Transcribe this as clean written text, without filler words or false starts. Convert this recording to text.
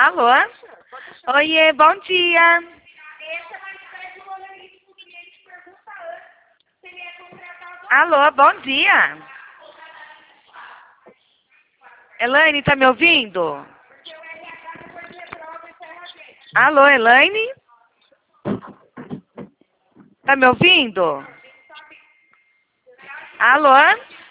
Alô? Oiê, bom dia. Alô, bom dia. Elaine, tá me ouvindo? Alô, Elaine? Tá me ouvindo? Alô?